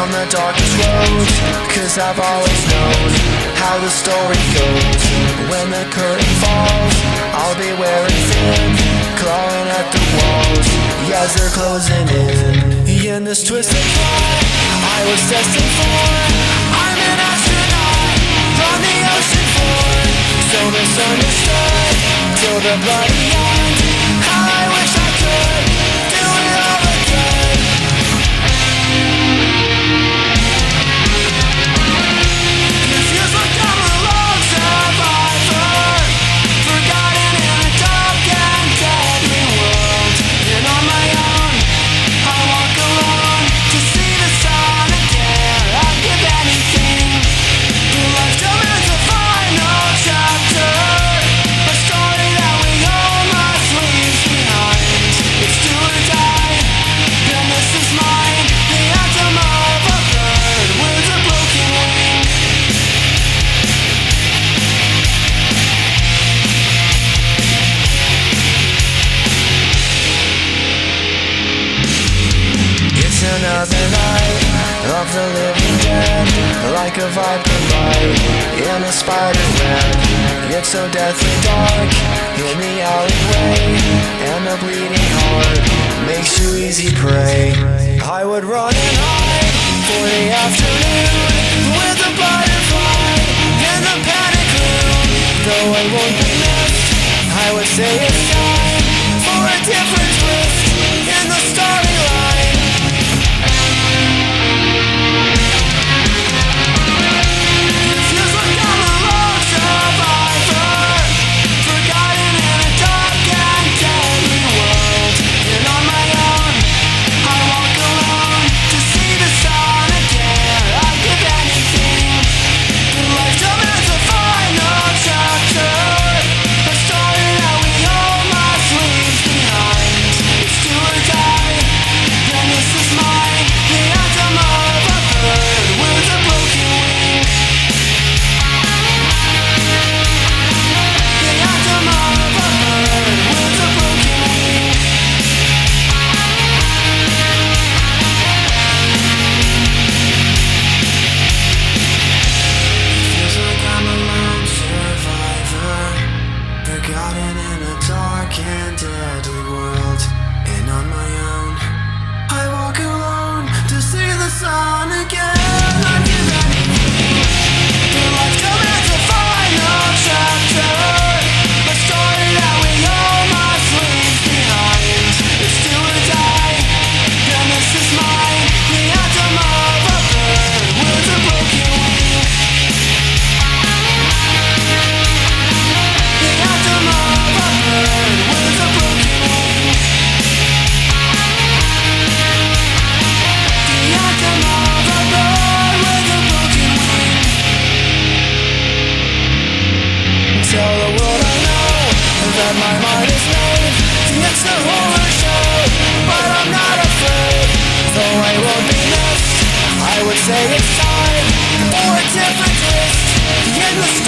down the darkest roads, 'cause I've always known how the story goes. When the curtain falls, I'll be wearing thin, clawing at the walls, as they're closing in. In this twisted plot I was destined for, I'm an astronaut on the ocean floor, so misunderstood till the bloody end. How I wish I could do it all again. It feels like I'm a lone survivor, forgotten in a dark and deadly world. And on my own, I walk alone to see the sun again. I'd give anything. The lifetime is a final chapter, a story that we all must leave behind. It's do or die, and this is mine, the anthem of a bird with a broken wing. It's another night of the living dead, like a viper bite in a spider web. It's so deathly dark in the alleyway, and the bleeding heart makes you easy prey. I would run and hide for the afternoon with a butterfly in the panic room. Though I won't be missed, I would say it's time for a different twist in the starting line. It feels like I'm a lone survivor, forgotten in a dark and deadly world. And on my own, I walk alone to see the sun again. I'd give anything. The lifetime is a final chapter, a story that we all must leave behind. It's do or die, and this is mine, the anthem of a bird with a broken wing. The anthem of a bird with a broken wing. Feels like I'm a lone survivor, forgotten in a dark and deadly world. And on my own, I walk alone to see the sun again. I'd give anything. The lifetime is a final chapter, a story that we all must leave behind. It's do or die, and this is mine, the anthem of a bird with a broken wing. The anthem of a bird with a broken wing. The anthem of a bird with a broken wing. Tell the world I know that my mind is made. It's the horror show, but I'm not afraid. Though I won't be missed, I would say it's time for a different twist in the